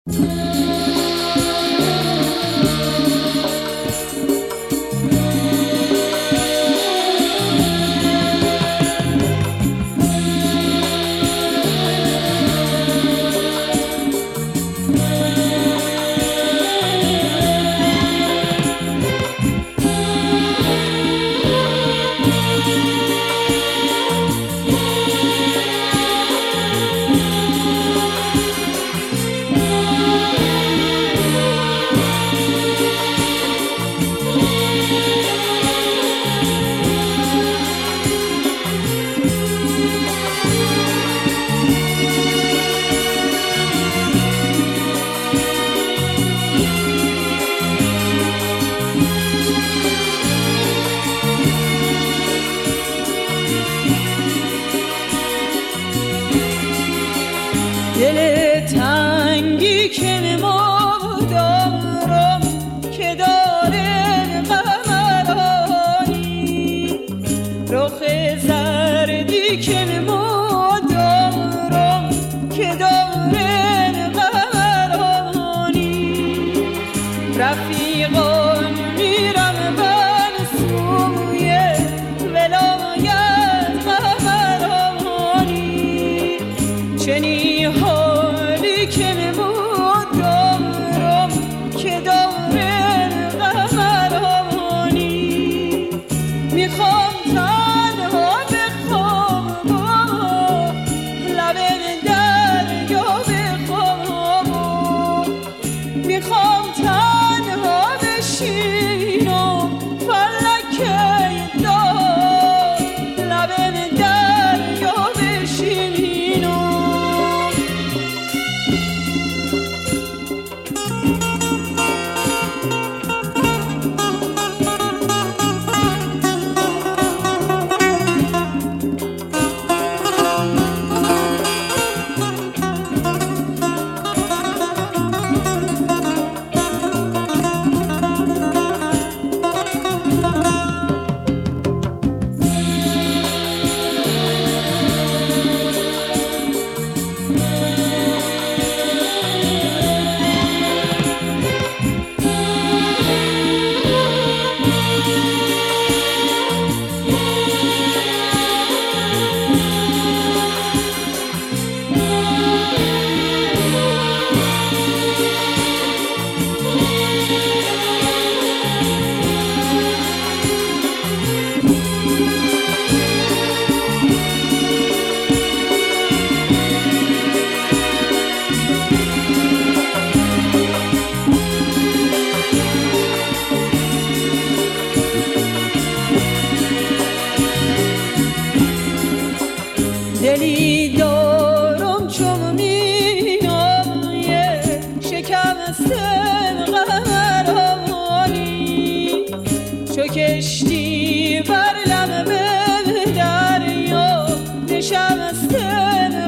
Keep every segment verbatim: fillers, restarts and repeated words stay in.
دل تنگی که نمودارم که داره قمرانی، رخ زردی که نمودارم که داره قمرانی، رفیقان میرم من سوی ولایت قمرانی، چنین حالی که نمودارم که داره قمرانی، میخوام تنها بخوابم لب دریا بخوابم، میخوام تنها بشینم فلک دار لب دریا بشینم. دلی دارم چون مینای شکستن قمرانی، چو کشتی بر لب دریا نشستن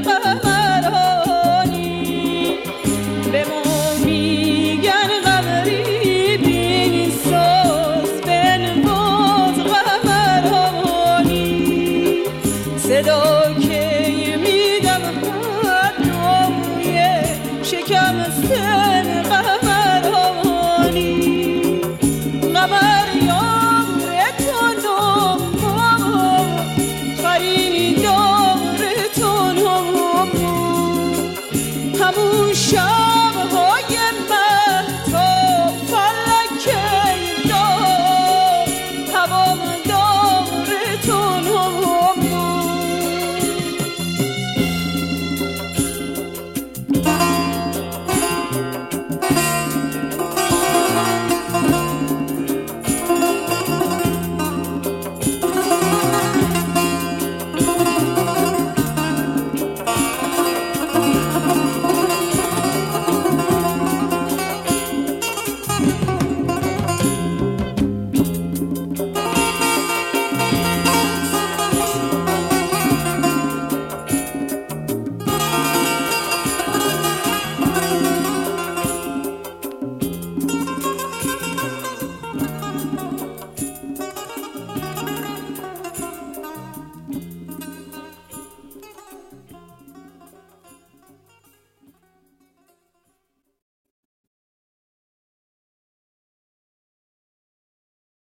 قمرانی، به ما میگن قمری بی ساز بنواز قمرانی، صدا شکم سن قمر